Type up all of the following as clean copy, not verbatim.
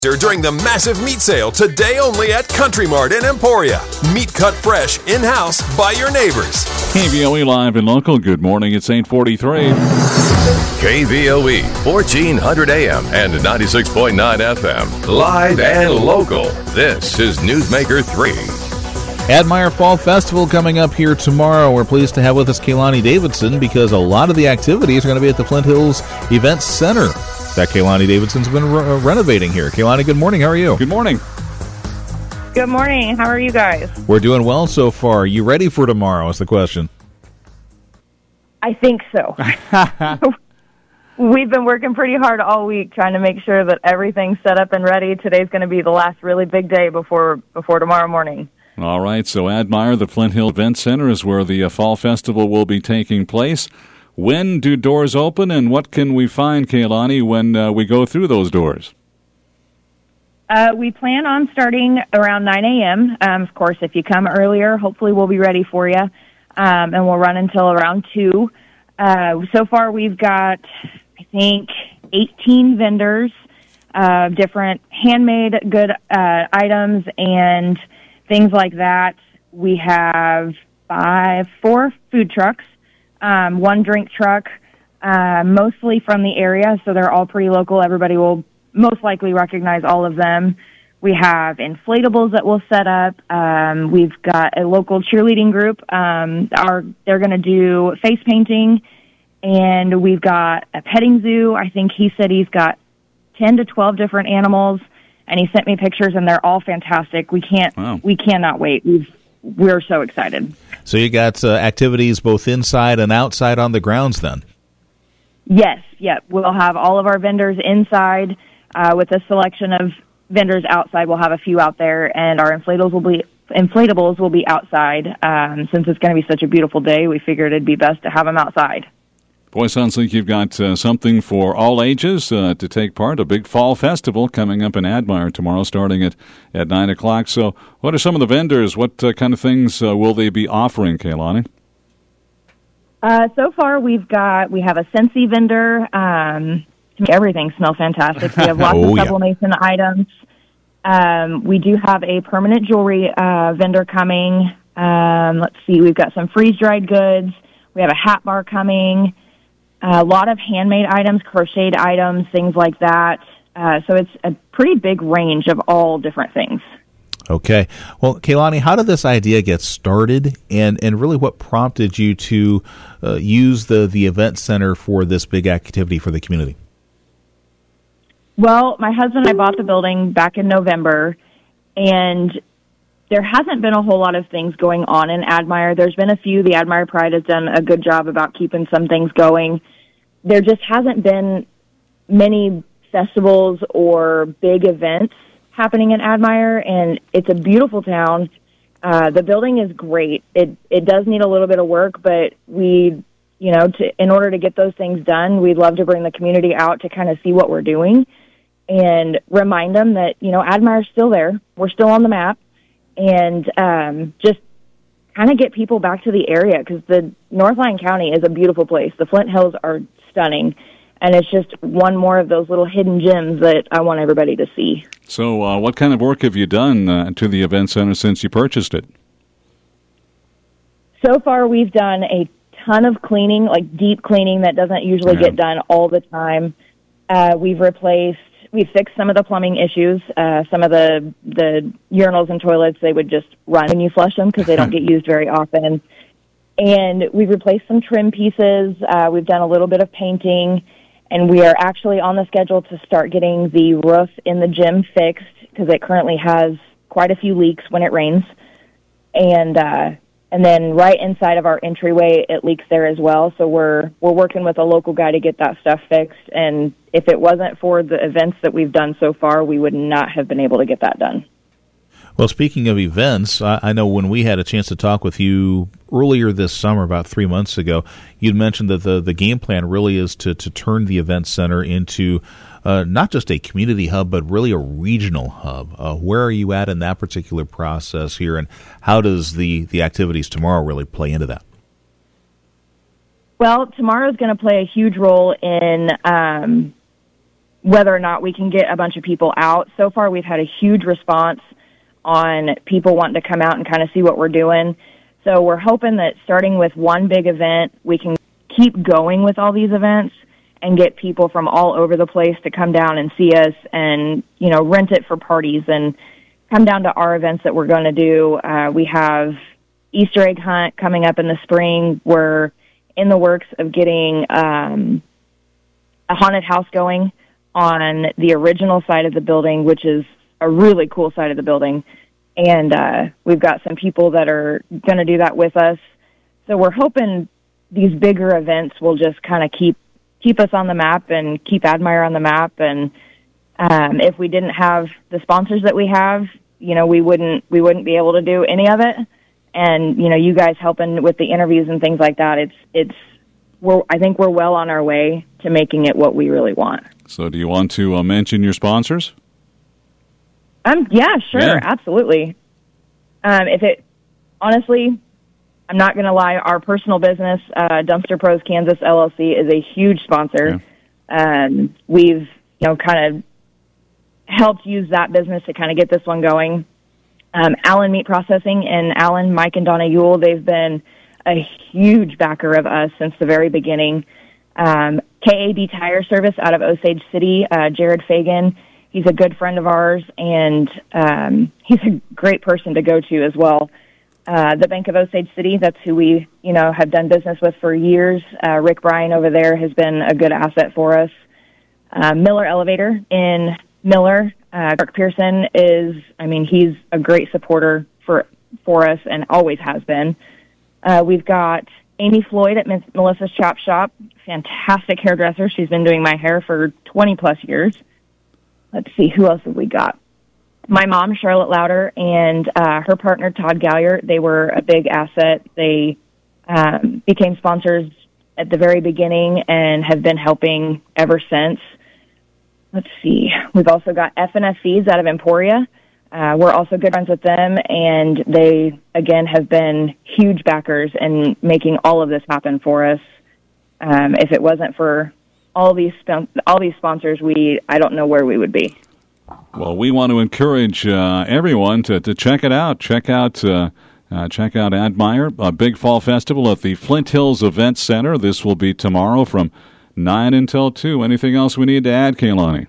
During the massive meat sale today only at Country Mart in Emporia. Meat cut fresh, in-house, by your neighbors. KVOE Live and Local. Good morning. It's 8:43. KVOE, 1400 AM and 96.9 FM. Live and local. This is Newsmaker 3. Admire Fall Festival coming up here tomorrow. We're pleased to have with us Kaylani Davidson because a lot of the activities are going to be at the Flint Hills Events Center that Kaylani Davidson's been renovating here. Kaylani, good morning. How are you? Good morning. Good morning. How are you guys? We're doing well so far. You ready for tomorrow is the question. I think so. We've been working pretty hard all week trying to make sure that everything's set up and ready. Today's going to be the last really big day before tomorrow morning. All right, so Admire, the Flint Hill Event Center, is where the Fall Festival will be taking place. When do doors open, and what can we find, Kaylani, when we go through those doors? We plan on starting around 9 a.m. Of course, if you come earlier, hopefully we'll be ready for you, and we'll run until around 2. So far, we've got, I think, 18 vendors, different handmade good items and things like that. We have 4 food trucks. 1 drink truck, mostly from the area, so they're all pretty local. Everybody will most likely recognize all of them. We have inflatables that we'll set up. We've got a local cheerleading group. They're going to do face painting, and we've got a petting zoo. I think he said he's got 10 to 12 different animals, and he sent me pictures, and they're all fantastic. We cannot wait. We're so excited. So you got activities both inside and outside on the grounds then? Yes, we'll have all of our vendors inside with a selection of vendors outside. We'll have a few out there, and our inflatables will be outside. Since it's going to be such a beautiful day, we figured it'd be best to have them outside. Boy, sounds like you've got something for all ages to take part. A big fall festival coming up in Admire tomorrow starting at 9 o'clock. So what are some of the vendors? What kind of things will they be offering, Kaylani? So far, we have a Scentsy vendor. To make everything smell fantastic. We have lots of sublimation items. We do have a permanent jewelry vendor coming. Let's see, we've got some freeze-dried goods. We have a hat bar coming. A lot of handmade items, crocheted items, things like that. So it's a pretty big range of all different things. Okay. Well, Kaylani, how did this idea get started, and really what prompted you to use the event center for this big activity for the community? Well, my husband and I bought the building back in November, and there hasn't been a whole lot of things going on in Admire. There's been a few. The Admire Pride has done a good job about keeping some things going. There just hasn't been many festivals or big events happening in Admire, and it's a beautiful town. The building is great. It does need a little bit of work, but in order to get those things done, we'd love to bring the community out to kind of see what we're doing and remind them that, Admire's still there. We're still on the map. And just kind of get people back to the area, because the North Lyon County is a beautiful place. The Flint Hills are stunning, and it's just one more of those little hidden gems that I want everybody to see. So what kind of work have you done to the event center since you purchased it? So far, we've done a ton of cleaning, like deep cleaning that doesn't usually get done all the time. We fixed some of the plumbing issues. Some of the urinals and toilets, they would just run when you flush them because they don't get used very often. And we've replaced some trim pieces. We've done a little bit of painting. And we are actually on the schedule to start getting the roof in the gym fixed, because it currently has quite a few leaks when it rains. And then right inside of our entryway, it leaks there as well. So we're working with a local guy to get that stuff fixed. And if it wasn't for the events that we've done so far, we would not have been able to get that done. Well, speaking of events, I know when we had a chance to talk with you earlier this summer, about 3 months ago, you'd mentioned that the game plan really is to turn the event center into not just a community hub, but really a regional hub. Where are you at in that particular process here, and how does the activities tomorrow really play into that? Well, tomorrow is going to play a huge role in whether or not we can get a bunch of people out. So far, we've had a huge response on people wanting to come out and kind of see what we're doing. So we're hoping that starting with one big event, we can keep going with all these events and get people from all over the place to come down and see us and, rent it for parties and come down to our events that we're going to do. We have Easter egg hunt coming up in the spring. We're in the works of getting a haunted house going on the original side of the building, which is a really cool side of the building. And we've got some people that are going to do that with us. So we're hoping these bigger events will just kind of keep us on the map and keep Admire on the map. And if we didn't have the sponsors that we have, we wouldn't be able to do any of it. And you guys helping with the interviews and things like that, I think we're well on our way to making it what we really want. So do you want to mention your sponsors? Yeah, sure, yeah. Absolutely. Honestly, I'm not going to lie, our personal business, Dumpster Pros Kansas LLC, is a huge sponsor. Yeah. We've, kind of helped use that business to kind of get this one going. Allen Meat Processing and Allen, Mike and Donna Ewell, they've been a huge backer of us since the very beginning. KAB Tire Service out of Osage City, Jared Fagan, he's a good friend of ours, and he's a great person to go to as well. The Bank of Osage City, that's who we, have done business with for years. Rick Bryan over there has been a good asset for us. Miller Elevator in Miller, Kirk Pearson he's a great supporter for us and always has been. We've got Amy Floyd at Melissa's Chop Shop, fantastic hairdresser. She's been doing my hair for 20-plus years. Let's see, who else have we got? My mom, Charlotte Lauder, and her partner, Todd Gallier, they were a big asset. They became sponsors at the very beginning and have been helping ever since. Let's see. We've also got F&F Feeds out of Emporia. We're also good friends with them, and they, again, have been huge backers in making all of this happen for us. If it wasn't for all these sponsors, I don't know where we would be. Well, we want to encourage everyone to check it out. Check out Admire, a big fall festival at the Flint Hills Event Center. This will be tomorrow from 9 until 2. Anything else we need to add, Kaylani?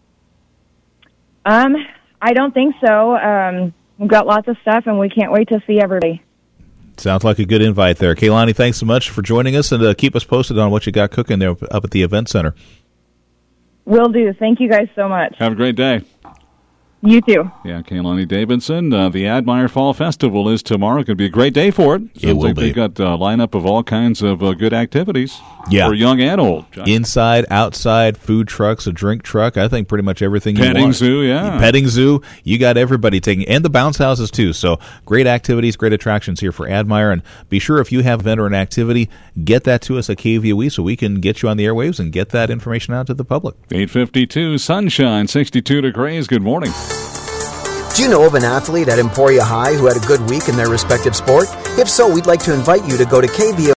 I don't think so. We've got lots of stuff, and we can't wait to see everybody. Sounds like a good invite there. Kaylani, thanks so much for joining us, and keep us posted on what you got cooking there up at the event center. Will do. Thank you guys so much. Have a great day. You too. Yeah, Kaylani Davidson. The Admire Fall Festival is tomorrow. It could be a great day for it. It will be. They've got a lineup of all kinds of good activities for young and old. John. Inside, outside, food trucks, a drink truck. I think pretty much everything you want. Petting zoo, yeah. Petting zoo. You got everybody taking, and the bounce houses too. So great activities, great attractions here for Admire. And be sure if you have an event or an activity, get that to us at KVOE so we can get you on the airwaves and get that information out to the public. 8:52, sunshine, 62 degrees. Good morning. Do you know of an athlete at Emporia High who had a good week in their respective sport? If so, we'd like to invite you to go to KVOE